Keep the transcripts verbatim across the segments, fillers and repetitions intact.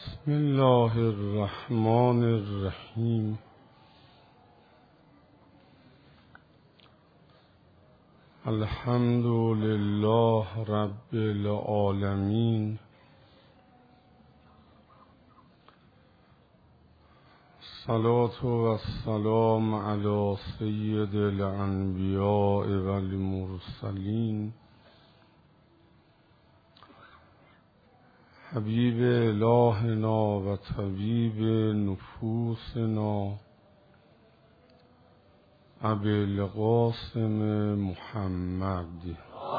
بسم الله الرحمن الرحیم. الحمد لله رب العالمین. الصلاة والسلام علی سید الانبیاء والمرسلین حبیب الهنا و طبیب نفوسنا ابی القاسم محمد.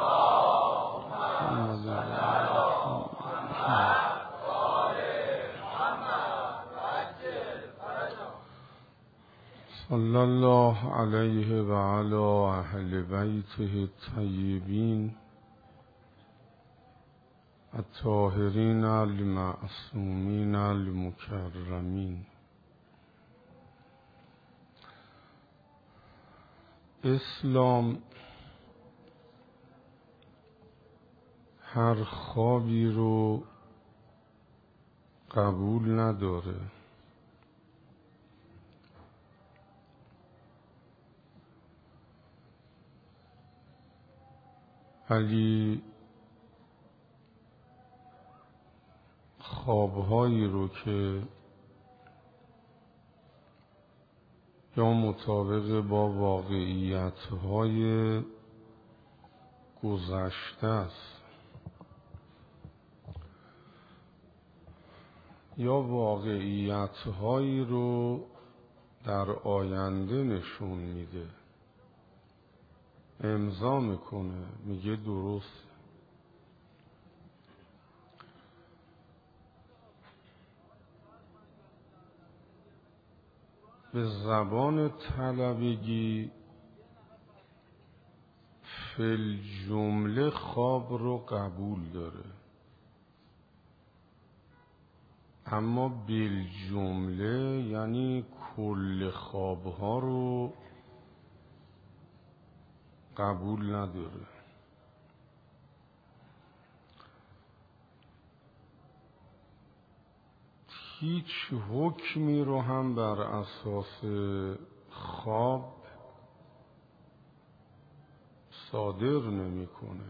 صلی الله علیه و علی اهل بیته الطیبین الطاهرین المعصومین المکرمین. اسلام هر خوابی رو قبول نداره، ولی خوابهایی رو که یا مطابق با واقعیت‌های گذشته است یا واقعیت‌هایی رو در آینده نشون میده، امضا میکنه، میگه درست. به زبان طلبگی فی جمله خواب رو قبول داره، اما بالجمله یعنی کل خوابها رو قبول نداره. هیچ حکمی رو هم بر اساس خواب صادر نمیکنه.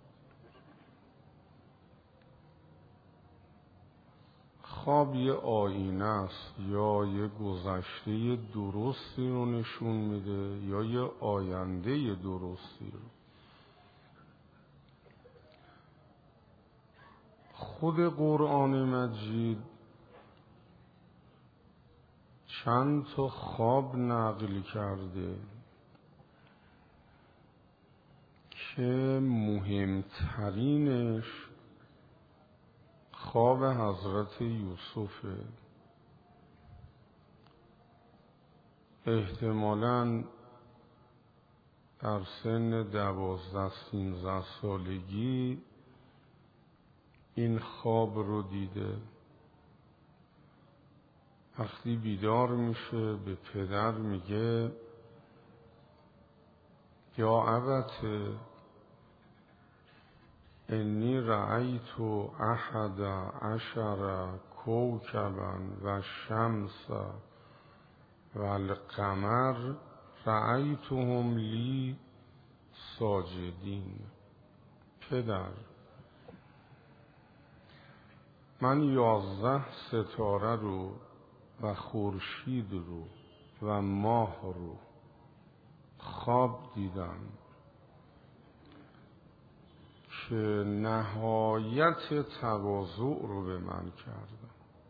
خواب یه آینه است، یا یه گذشته درستی رو نشون میده یا یه آینده درستی رو. خود قرآن مجید چند تا خواب نقل کرده که مهمترینش خواب حضرت یوسفه. احتمالاً در سن دوازده سینزده سالگی این خواب رو دیده. وقتی بیدار میشه به پدر میگه یا ابت انی رأیت احد عشر کوکبا و شمس و القمر رأیتهم لی ساجدین. پدر، من یازده ستاره رو و خورشید رو و ماه رو خواب دیدم که نهایت تواضع رو به من کردم.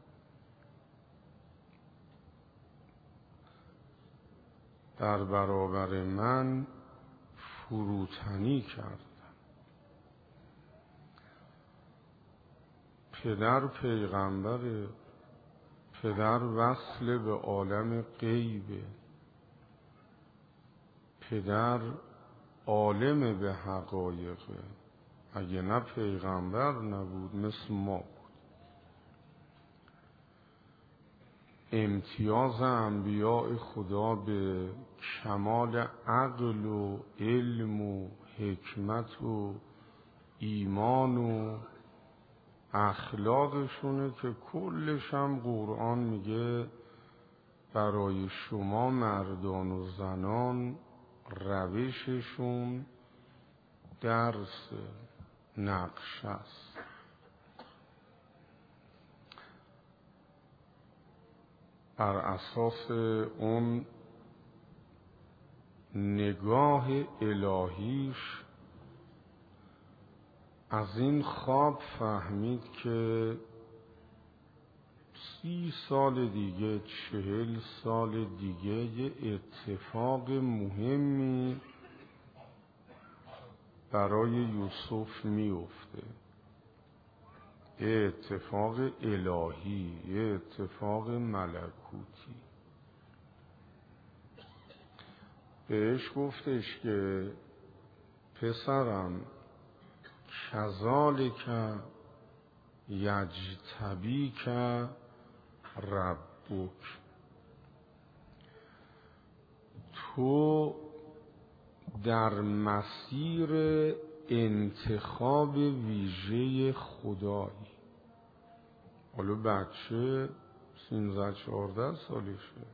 در برابر من فروتنی کردم. پدر پیغمبره، پدر وصل به عالم غیبه، پدر عالم به حقایقه. اگه نه پیغمبر نبود، مثل ما بود. امتیاز انبیاء خدا به کمال عقل و علم و حکمت و ایمان و اخلاقشونه که کلش هم قرآن میگه برای شما مردان و زنان روششون درس نقش است. بر اساس اون نگاه الهیش از این خواب فهمید که سی سال دیگه، چهل سال دیگه یه اتفاق مهمی برای یوسف میفته، یه اتفاق الهی، یه اتفاق ملکوتی. بهش گفتش که پسرم کذالک یجتبیک ربک، تو در مسیر انتخاب ویژه خدایی. حالا بچه سیزده چهارده سالشه،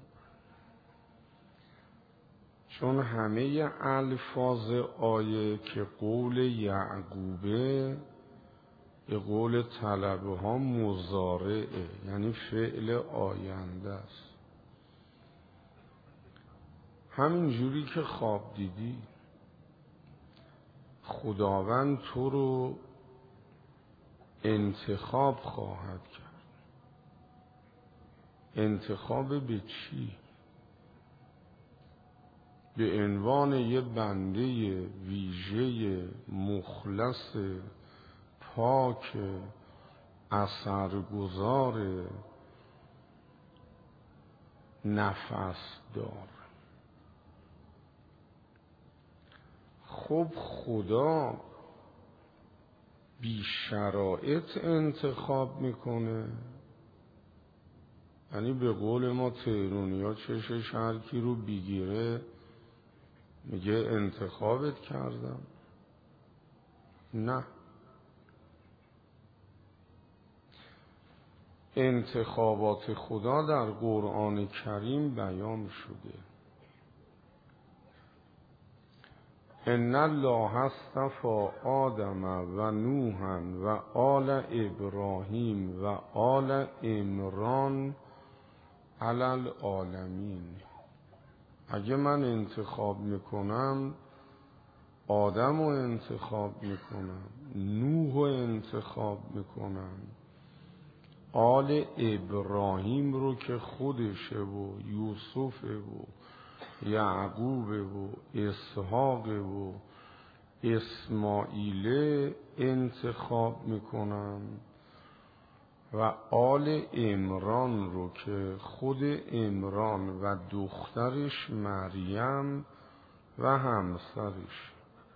چون همه الفاظ آیه که قول یعقوبه به قول طلبه ها مضارعه، یعنی فعل آینده است. همین جوری که خواب دیدی خداوند تو رو انتخاب خواهد کرد. انتخاب به چی؟ به عنوان یه بنده ویژه مخلص پاک اثرگذار نفس دار. خب خدا بی شرایط انتخاب میکنه؟ یعنی به قول ما تهرونی ها چشش هر کی رو بگیره میگه انتخابت کردم؟ نه، انتخابات خدا در قرآن کریم بیان شده. ان الله اصطفی آدم و نوحا و آل ابراهیم و آل عمران علی العالمین. اگه من انتخاب میکنم آدم رو انتخاب میکنم، نوح رو انتخاب میکنم، آل ابراهیم رو که خودشه و یوسفه و یعقوبه و اسحاقه و اسماعیل انتخاب میکنم، و آل عمران رو که خود عمران و دخترش مریم و همسرش،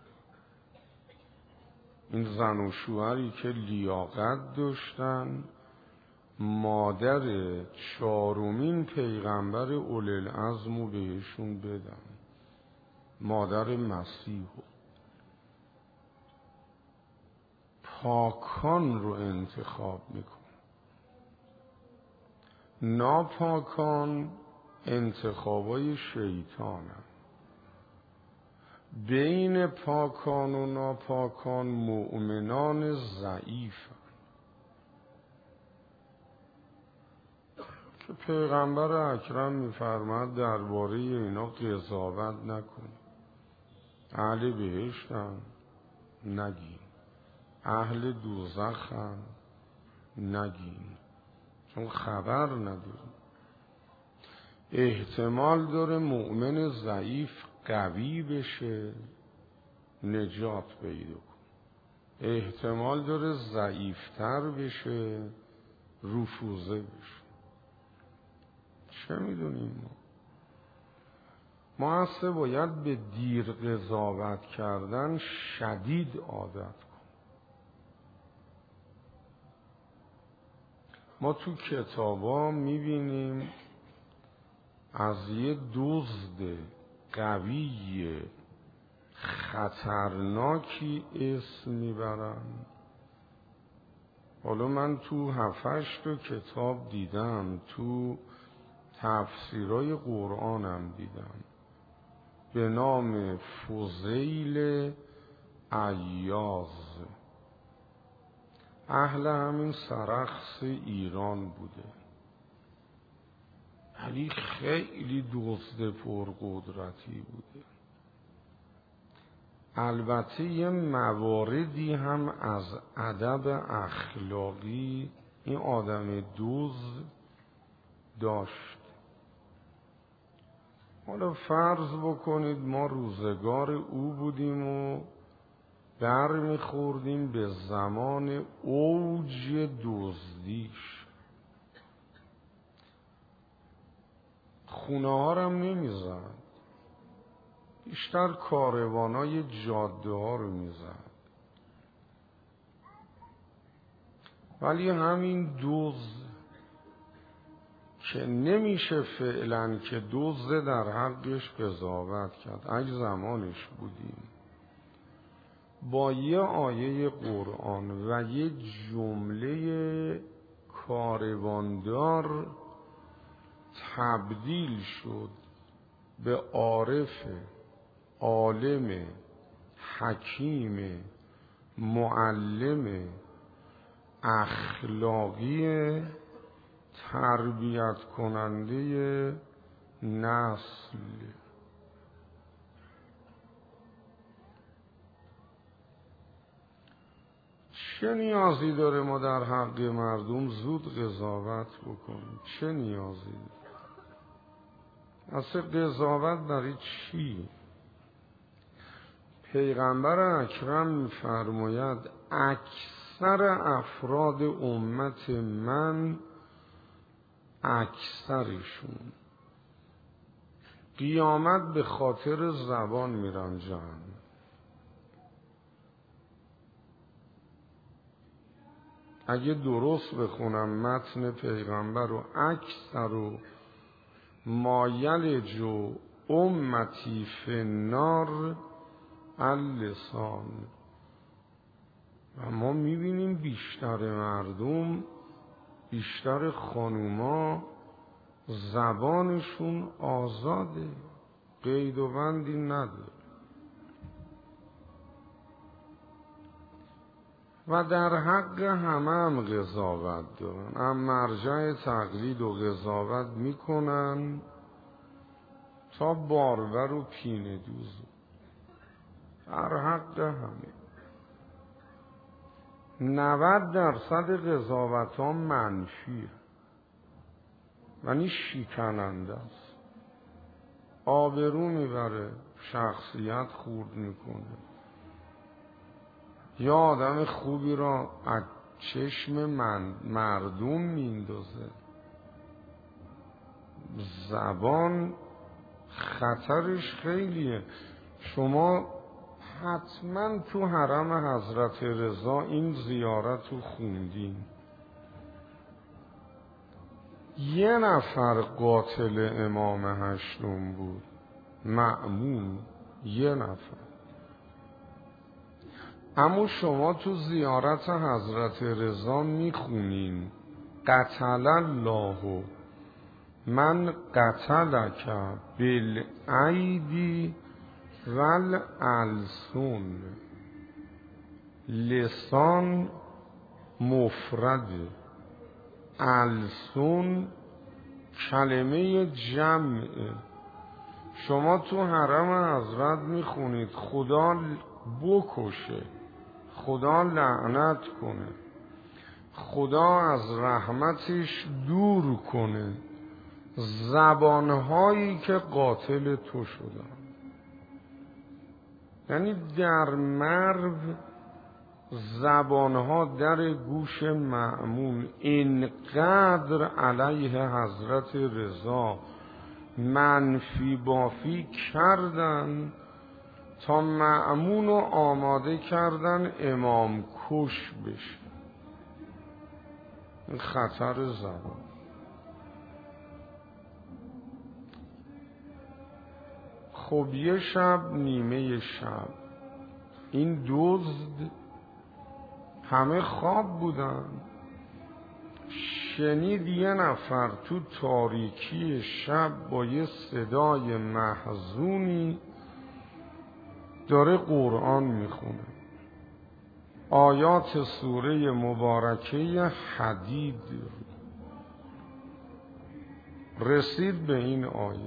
این زن و شوهری که لیاقت داشتن مادر چهارمین پیغمبر اولوالعزم رو بهشون بدن، مادر مسیح. پاکان رو انتخاب میکن. ناپاکان انتخابای شیطانن. بین پاکان و ناپاکان مؤمنان ضعیفن که پیغمبر اکرم میفرماد درباره اینا قضاوت نکن. اهل بهشتن نگین، اهل دوزخن نگین، چون خبر نداریم. احتمال داره مؤمن ضعیف قوی بشه نجات پیدا کن، احتمال داره ضعیفتر بشه رفوزه بشه. چه میدونیم ما؟ ما اصلا باید به دیر قضاوت کردن شدید عادت کنیم. ما تو کتابا میبینیم از یه دزد قوی خطرناکی اسم میبرن حالا من تو هفتش تا کتاب دیدم، تو تفسیرای قرآنم دیدم به نام فضیل عیاض، اهل همین سرخس ایران بوده، ولی خیلی دزد پرقدرتی بوده. البته یه مواردی هم از ادب اخلاقی این آدم دزد داشت. حالا فرض بکنید ما روزگار او بودیم و در میخوردیم به زمان اوج دزدیش، خونه ها رو نمیزد، بیشتر کاروانای جاده ها رو میزد. ولی همین دزد که نمیشه فعلا که دزد در حقش قضاوت کرد، اگه زمانش بودیم، با یه آیه قرآن و یه جمله کارواندار تبدیل شد به عارف، عالم، حکیم، معلم، اخلاقی، تربیت کننده نسل. چه نیازی داره ما در حق مردم زود قضاوت بکنیم؟ چه نیازی؟ اصلا قضاوت برای چی؟ پیغمبر اکرم می‌فرماید اکثر افراد امت من، اکثرشون قیامت به خاطر زبان میرن جهنم. اگه درست بخونم متن پیغمبر رو، اکثر و ما یلج و امتی فی النار اللسان. و ما میبینیم بیشتر مردم، بیشتر خانوما زبانشون آزاده، قید و بندی نداره. و در حق همه هم قضاوت دارن، هم مرجع تقلید و قضاوت میکنن تا باربر و پینه دوز. در حق همه نود درصد قضاوت ها منفیه، یعنی شکننده است، آبرو میبره، شخصیت خورد میکنه، یا آدم خوبی را از چشم من مردم میندازه. زبان خطرش خیلیه. شما حتما تو حرم حضرت رضا این زیارت رو خوندین. یه نفر قاتل امام هشتم بود، مأمون، یه نفر. اما شما تو زیارت حضرت رضا میخونین قتل الله من قتلک بالایدی والالسن. لسان مفرد، السن کلمه جمع. شما تو حرم حضرت میخونید خدا بکشه، خدا لعنت کنه، خدا از رحمتش دور کنه زبانهایی که قاتل تو شدن. یعنی در مرو زبانها در گوش مأمون اینقدر علیه حضرت رضا منفی بافی کردن تا مأمون رو آماده کردن امام کش بشه. این خطر زبان. خب یه شب نیمه شب این دزد، همه خواب بودن، شنید یه نفر تو تاریکی شب با یه صدای محزونی داره قرآن میخونه، آیات سوره مبارکه حدید. رسید به این آیه: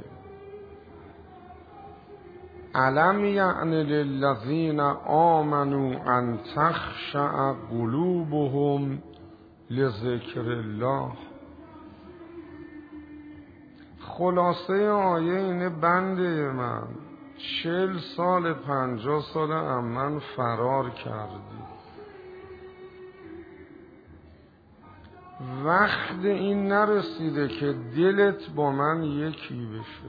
الم یعن للذین آمنوا ان تخشع قلوبهم لذکر الله. خلاصه آیه اینه: بنده من چل سال پنجاه سال امن فرار کردی، وقت این نرسیده که دلت با من یکی بشه.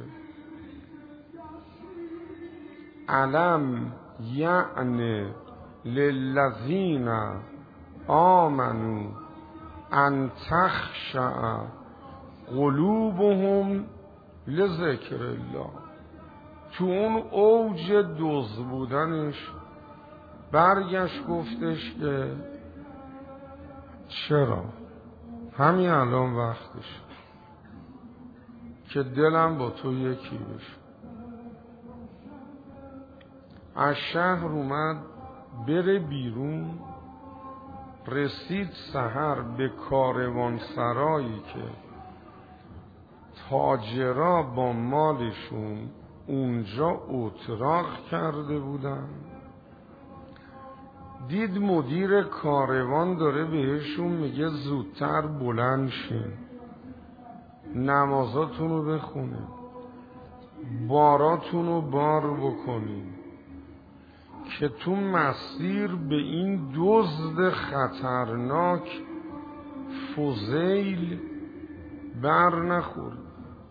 الم یعن للذین آمنوا ان تخشع قلوبهم لذکر الله. تو اون اوج دوز بودنش برگشت گفتش که چرا همین الان وقتش که دلم با تو یکی بشه. از شهر اومد بره بیرون، رسید سحر به کاروان سرایی که تاجرا با مالشون اونجا اتراق کرده بودن. دید مدیر کاروان داره بهشون میگه زودتر بلند شین، نمازاتون رو بخونین، باراتون رو بار بکنین که تو مسیر به این دزد خطرناک فضیل بر نخورید.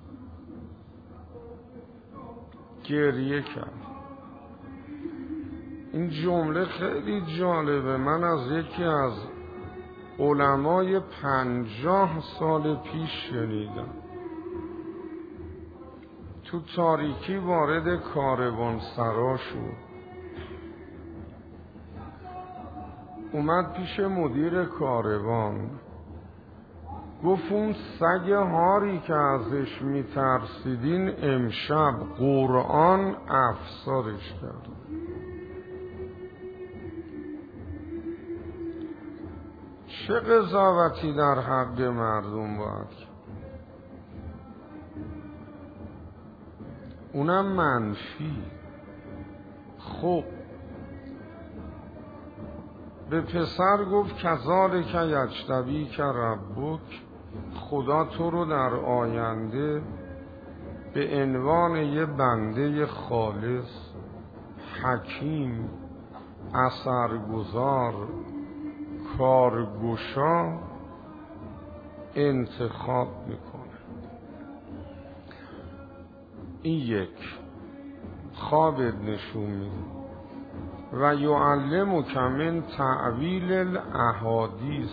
گریه کرد. این جمله خیلی جالبه. من از یکی از علمای پنجاه سال پیش شنیدم. تو تاریکی وارد کاروان سرا شد، اومد پیش مدیر کاروان، گفت اون سگ هاری که ازش میترسیدین امشب قرآن افسارش کرد. چه قضاوتی در حق مردم باید کرد؟ اونم منفی. خب به پسر گفت کذالک یجتبیک ربک، خدا تو رو در آینده به عنوان یه بنده خالص، حکیم، اثرگذار، کارگشا انتخاب میکنه. این یک خوابت نشون میده. و یعلمک من تعویل الاحادیث،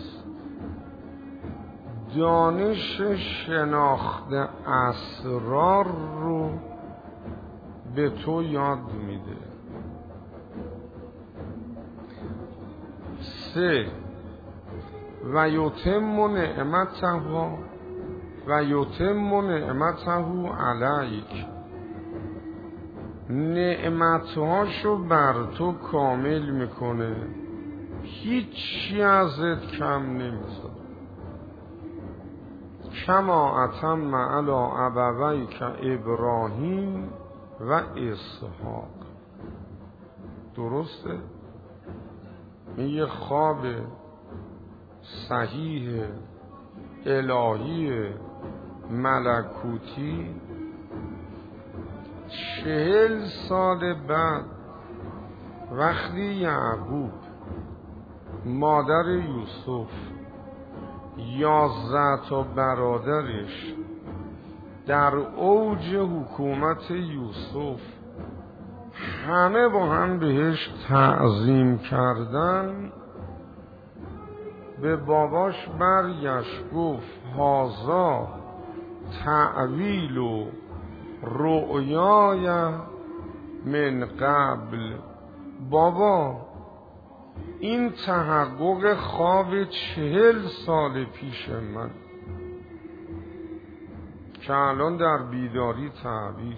دانش شناخت اسرار رو به تو یاد میده. سه و یتم نعمته و یتم نعمته علیک، نعمتهاشو بر تو کامل میکنه، هیچی ازت کم نمیذاره. کما اتم علی ابویک ابراهیم و اسحاق. درسته؟ این یه خواب صحیح الهی ملکوتی. چهل سال بعد وقتی یعقوب مادر یوسف، یازده تا برادرش در اوج حکومت یوسف همه با هم بهش تعظیم کردن، به باباش برگشت گفت هذا تعویل و رؤیای من قبل. بابا این تحقق خواب چهل سال پیش من. که الان در بیداری تعبیر.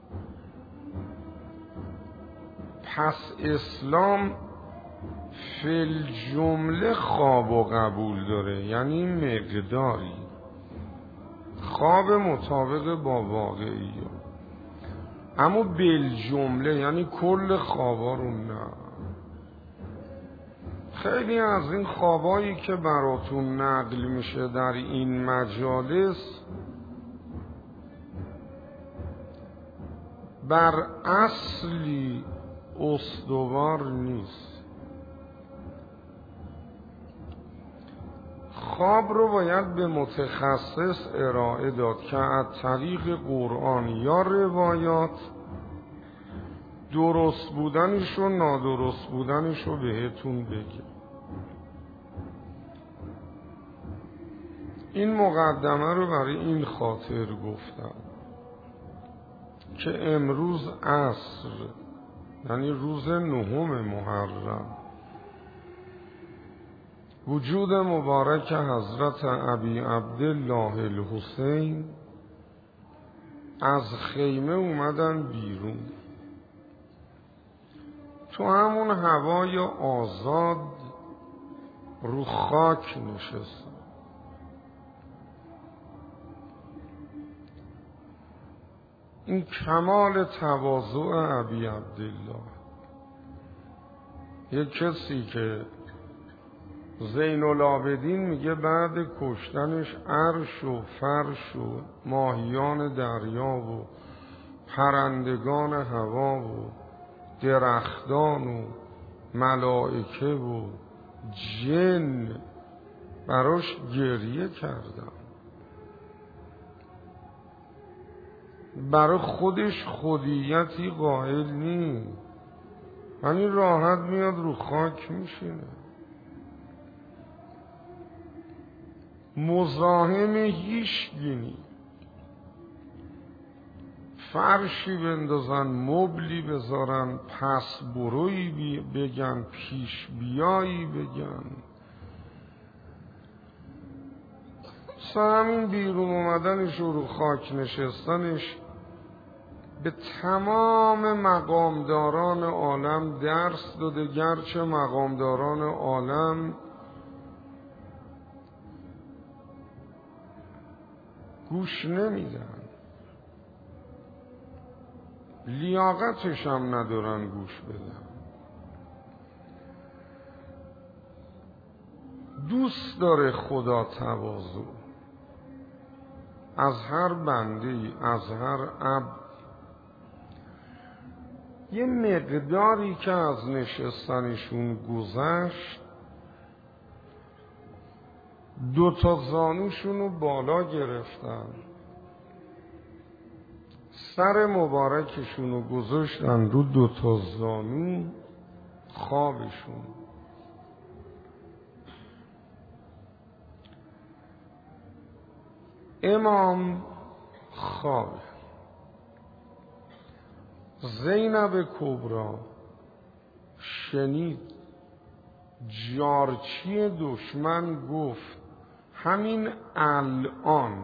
پس اسلام فی الجمله خواب و قبول داره، یعنی مقداری خواب مطابق با واقعی، اما بالجمله یعنی کل خوابا رو نه. خیلی از این خوابایی که براتون نقل میشه در این مجالس بر اصلی استوار نیست. خواب رو باید به متخصص ارائه داد که از طریق قرآن یا روایات درست بودنش و نادرست بودنش رو بهتون بگه. این مقدمه رو برای این خاطر گفتم که امروز عصر، یعنی روز نهم محرم، وجود مبارک حضرت ابی عبدالله الحسین از خیمه اومدن بیرون. تو همون هوای آزاد رو خاک نشستن. این کمال تواضع ابی عبدالله، یک کسی که زین العابدین میگه بعد کشتنش عرش و فرش و ماهیان دریا و پرندگان هوا و درختان و ملائکه و جن براش گریه کردن. برای خودش خودیتی قائل نیست، یعنی راحت میاد رو خاک میشینه، مزاحم هیچ گینی، فرشی بندازن، مبلی بذارن، پس بروی بگن، پیش بیایی بگن. همین بیرون اومدنش و رو خاک نشستنش به تمام مقامداران عالم درس داده، گرچه مقامداران عالم گوش نمیدن، لیاقتش هم ندارن گوش بدن. دوست داره خدا تواضع از هر بنده‌ای، از هر عبد. یه مقداری که از نشستنشون گذشت، دو تا زانوشون رو بالا گرفتن، سر مبارکشون رو گذاشتن رو دو تا زانو خوابشون. امام خواب. زینب کبری شنید جارچی دشمن گفت همین الان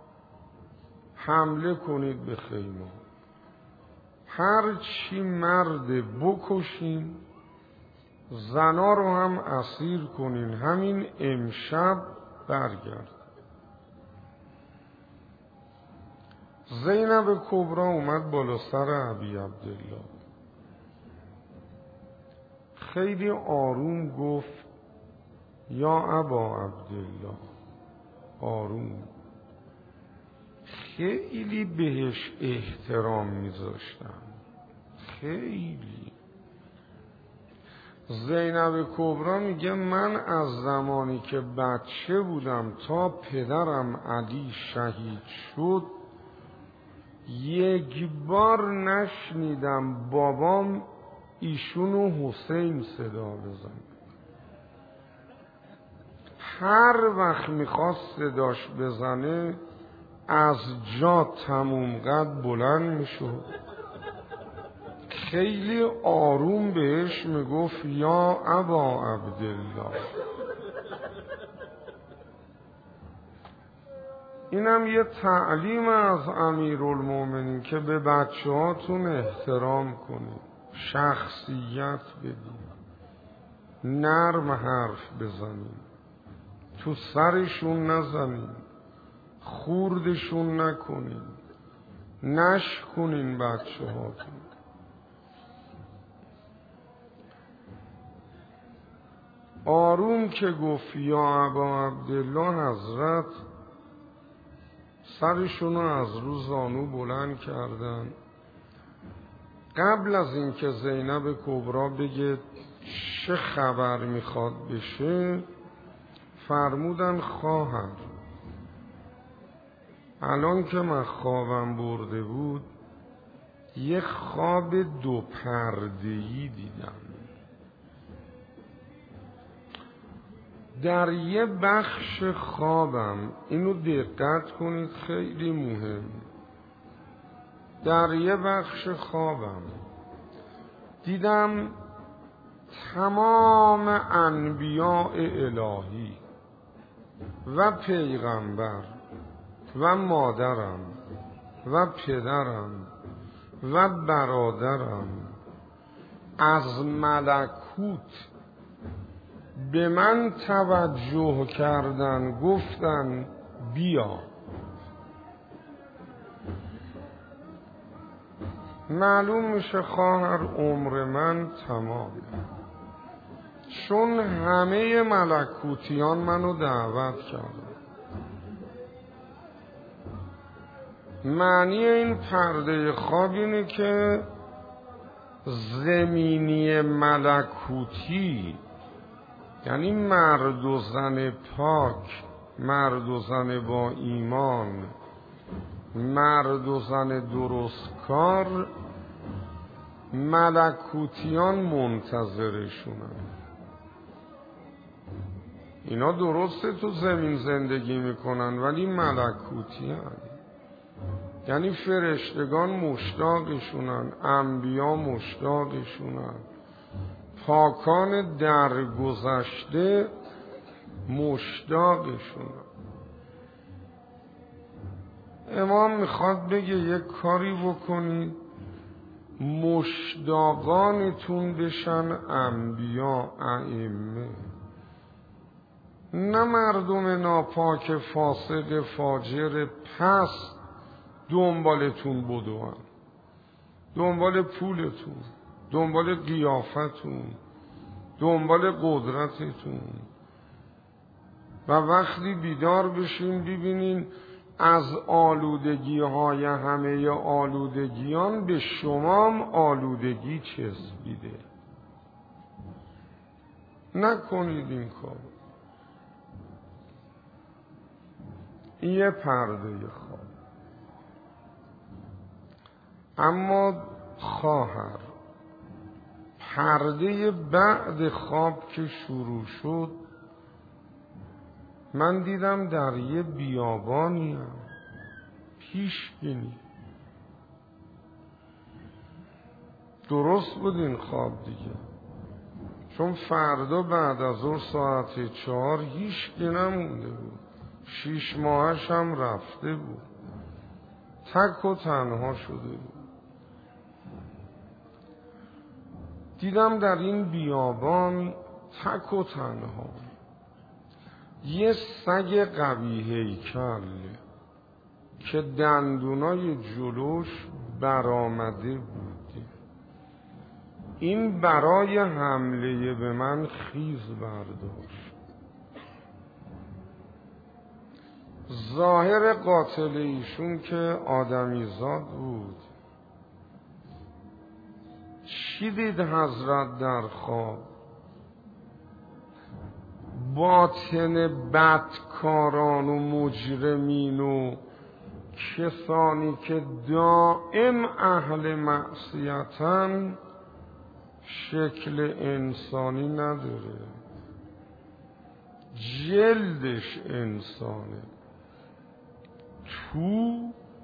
حمله کنید به خیمه، هر چی مرد بکشین، زنا رو هم اسیر کنین، همین امشب برگرد. زینب کبری اومد بالا سر ابی عبدالله، خیلی آروم گفت یا ابا عبدالله، آروم. خیلی بهش احترام میذاشتن، خیلی. زینب کبری میگه من از زمانی که بچه بودم تا پدرم علی شهید شد یک بار نشنیدم بابام ایشونو حسین صدا بزن. هر وقت میخواست صداش بزنه از جا تموم قد بلند میشد، خیلی آروم بهش میگفت یا ابا عبدالله. اینم یه تعلیم از امیرالمومنین که به بچه هاتون احترام کنید، شخصیت بدید، نرم حرف بزنید، تو سرشون نزنید، خوردشون نکنید، نشکنین بچه هاتون. آروم که گفت یا ابا عبدالله، حضرت سرشونو از رو زانو بلند کردن. قبل از اینکه زینب کبرا بگه چه خبر میخواد بشه، فرمودن خواهر الان که من خوابم برده بود یه خواب دو پرده‌ای دیدم. در یه بخش خوابم، اینو دقت کنید خیلی مهم، در یه بخش خوابم دیدم تمام انبیاء الهی و پیغمبر و مادرم و پدرم و برادرم از ملکوت به من توجه کردن، گفتن بیا. معلوم میشه خواهر عمر من تمام، چون همه ملکوتیان منو دعوت کردن. معنی این پرده خواب اینه که زمینی ملکوتی، یعنی مرد و زن پاک، مرد و زن با ایمان، مرد و زن درستکار، ملکوتیان منتظرشونن. اینا درسته تو زمین زندگی میکنن ولی ملکوتیان، یعنی فرشتگان مشتاقشونن، انبیا مشتاقشونن، پاکان درگذشته مشتاقشونن. امام میخواد بگه یک کاری بکنید مشتاقانتون بشن انبیا، ائمه، نه مردم ناپاک فاسق فاجر پس دنبالتون بدوان، دنبال پولتون، دنبال قیافتون، دنبال قدرتتون. و وقتی بیدار بشین ببینین از آلودگی های همه آلودگیان به شمام آلودگی چسبیده. نکنید این کار. این یه پرده خواب. اما خواهر، پرده بعد خواب که شروع شد، من دیدم در یه بیابانی هم پیش بینی. درست بود این خواب دیگه، چون فردا بعد از ظهر ساعت چهار هیچ کی نمونده بود، شیش ماهش هم رفته بود، تک و تنها شده بود. دیدم در این بیابان تک و تنها یه سگ قوی هیکل که دندونای جلوش برآمده بود. این برای حمله به من خیز برداشت. ظاهر قاتل ایشون که آدمیزاد بود. چی دید حضرت در خواب؟ باطن بدکاران و مجرمین و کسانی که دائم اهل معصیتن شکل انسانی نداره، جلدش انسانه، تو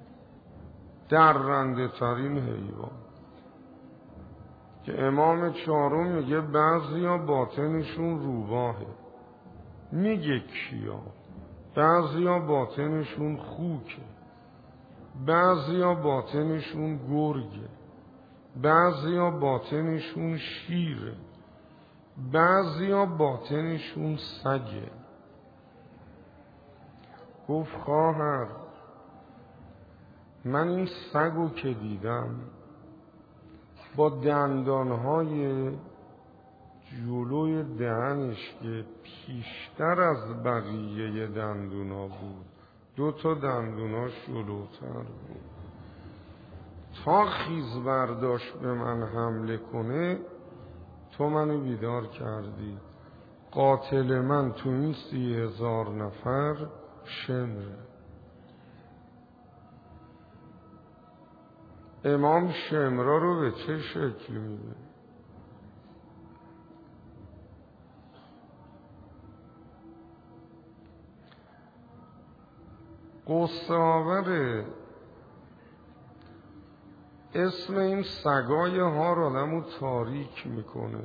درنده ترین حیوان. که امام چهارم میگه بعضی ها باطنشون روباهه. میگه کیا؟ بعضیا باطنشون خوکه، بعضیا باطنشون گرگه، بعضیا باطنشون شیره، بعضیا باطنشون سگه. گفت خواهر من این سگو که دیدم با دندانهای جلوی دهنش که پیشتر از بقیه دندونا بود، دو تا دندوناش جلوتر بود، تا خیز برداشت به من حمله کنه تو منو بیدار کردی. قاتل من تو این سی هزار نفر شمره. امام شمرا رو به چه شکل میده؟ قصه آوره. اسم این سگای هار آدمو تاریک میکنه.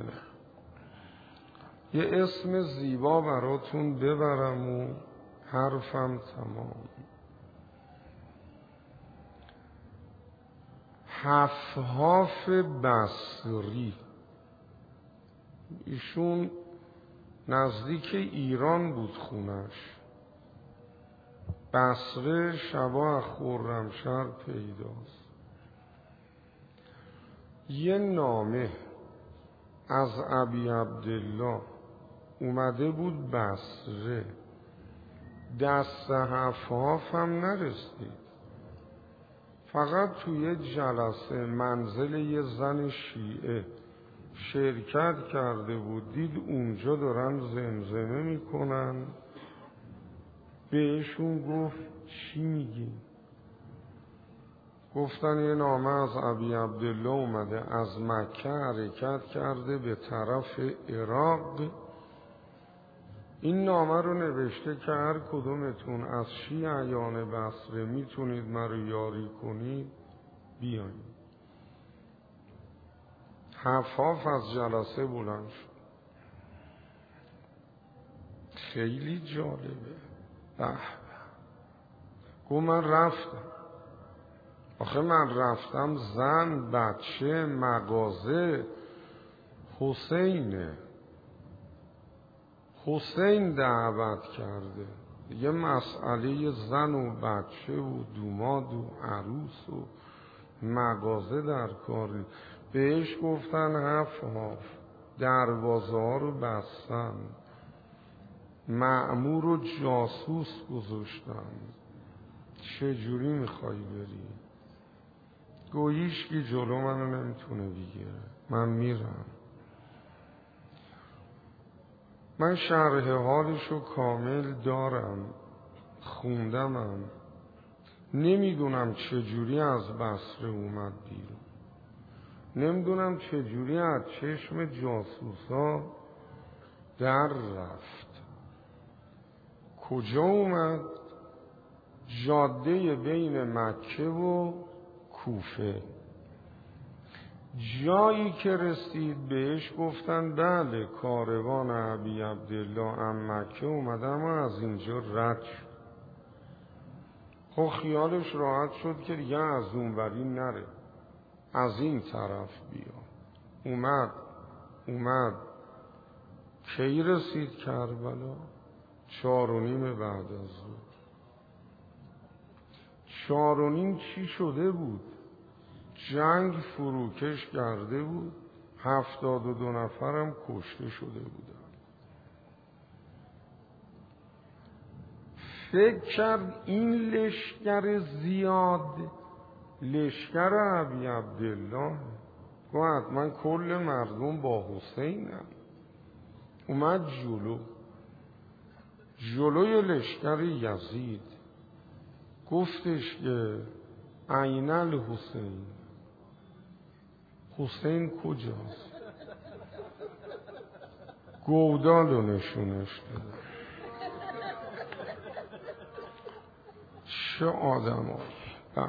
یه اسم زیبا براتون ببرم و حرفم تمام. حفحاف بصری، ایشون نزدیک ایران بود خونش. بصره شبا خرمشهر پیداست. یه نامه از ابی عبدالله اومده بود بصره، دست حفحاف هم نرسید. فقط توی جلسه منزل یه زن شیعه شرکت کرده بود، دید اونجا دارن زمزمه میکنن. بهشون گفت چی میگی؟ گفتن یه نامه از ابی عبدالله اومده، از مکه حرکت کرده به طرف عراق. این نامه رو نوشته که هر کدومتون از شیعیان بصره میتونید مرا یاری کنید بیاین. حفحاف از جلسه بلند شد. خیلی جالبه. به گو من رفتم. آخه من رفتم زن، بچه، مغازه، حسینه حسین دعوت کرده. یه مسئله زن و بچه و دوماد و عروس و مغازه در کاری. بهش گفتن حفحاف دروازه ها رو بستن، مأمور و جاسوس گذاشتن، چجوری میخوای بری؟ گوییش که جلو منو نمیتونه بگیره، من میرم. من شرح حالشو کامل دارم، خوندمم. نمیدونم چجوری از بصره اومد بیرون، نمیدونم چجوری از چشم جاسوسا در رفت. کجا اومد؟ جاده بین مکه و کوفه. جایی که رسید بهش گفتن بله کاروان ابی عبدالله ام مکه اومده اما از اینجا رد شد. خب خیالش راحت شد که دیگه از اونوری نره، از این طرف بیا. اومد اومد کی رسید کربلا؟ چار و نیم بعد از ظهر. چار و نیم چی شده بود؟ جنگ فروکش کرده بود، هفتاد و دو نفرم کشته شده بودن. فکر کرد این لشکر زیاد لشکر ابی عبدالله، و حتما کل مردم با حسینم. اومد جلو جلوی لشکر یزید، گفتش که عین الحسین، حسین کجاست؟ گودال رو نشونش داد. چه آدم هایی. به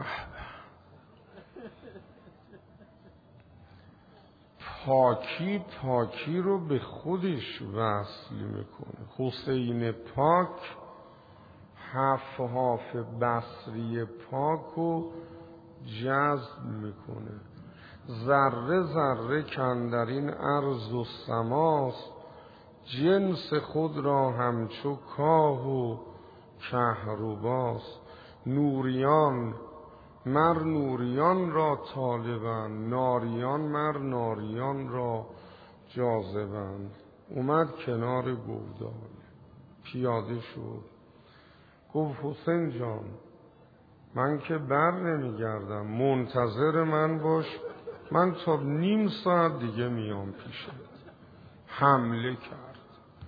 پاکی پاکی رو به خودش وصل میکنه. حسین پاک هفهاف بصری پاک و جذب میکنه. ذره ذره کاندرین ارض و سماست، جنس خود را همچو کاه و کهرباست. نوریان مر نوریان را طالبند، ناریان مر ناریان را جاذبند. اومد کنار گودال پیاده شد، گفت حسین جان من که بر نمیگردم، منتظر من باش، من تا نیم ساعت دیگه میام پیشت. حمله کرد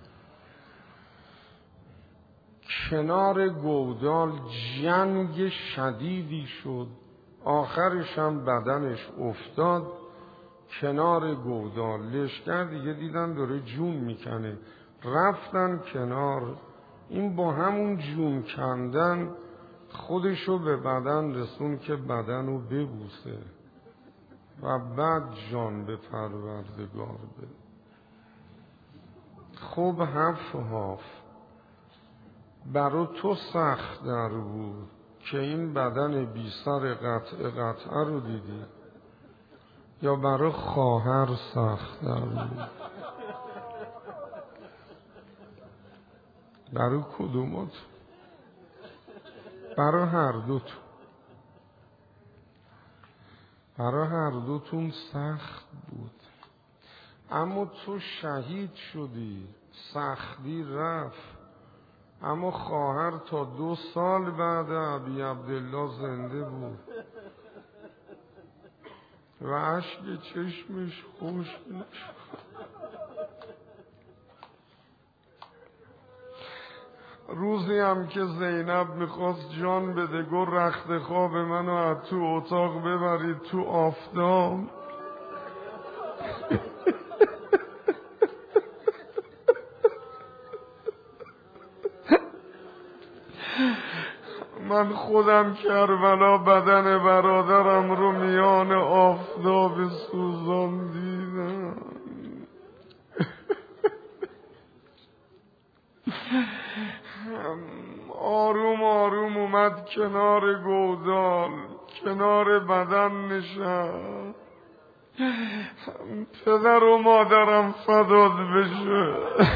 کنار گودال، جنگ شدیدی شد، آخرش هم بدنش افتاد کنار گودال. لشکر دیگه دیدن داره جون میکنه، رفتن کنار. این با همون جون کندن خودشو به بدن رسون که بدنو ببوسه و بعد جان به پروردگار بده. خب هفهاف برا تو سخت در بود که این بدن بی سر قطع قطعه رو دیدی، یا برا خواهر سخت در بود؟ برا کدومات؟ برا هر دوتون. برا هر دوتون سخت بود، اما تو شهید شدی، سختی رفت. اما خواهر تا دو سال بعد ابی عبدالله زنده بود و اشک چشمش خشک نشد. روزی هم که زینب میخواست جان بده، گفت رخت خواب منو از تو اتاق ببرید تو آفتاب. من خودم کربلا بدن برادرم رو میان آفتاب سوزان دیدم. آروم آروم اومد کنار گودال، کنار بدن نشست. پدر و مادرم فدات بشه.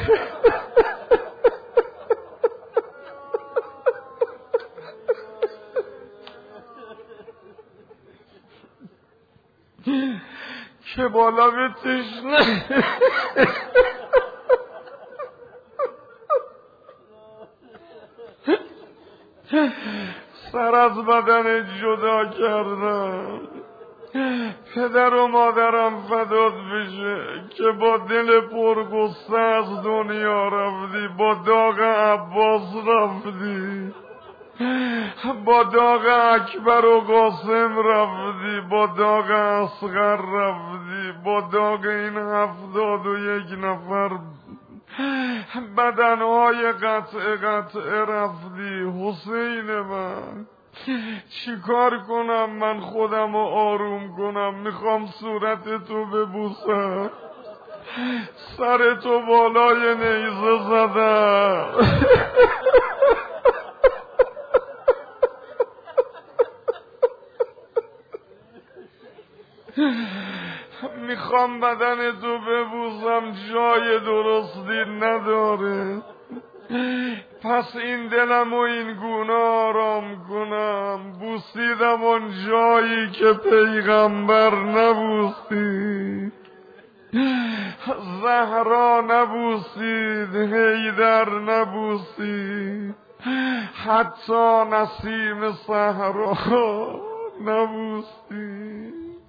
که بالا به تشنه سر از بدن جدا کردم. پدر و مادرم فدات بشه که با دل پرغصه از دنیا رفتی، با داغ عباس رفتی، با داغ اکبر و قاسم رفتی، با داغ اصغر رفتی، با داغ این هفتاد و یک نفر بدنهای قطع قطع رفتی. حسین من چی کار کنم؟ من خودم رو آروم کنم؟ میخوام صورت تو ببوسم، سر تو بالای نیزه زدم. میخوام بدن تو ببوسم، جای درستی نداره. پس این دلم و این گونه آرام کنم. بوسیدم اون جایی که پیغمبر نبوسید، زهرا نبوسید، حیدر نبوسید، حتی نسیم صحرا نبوسید.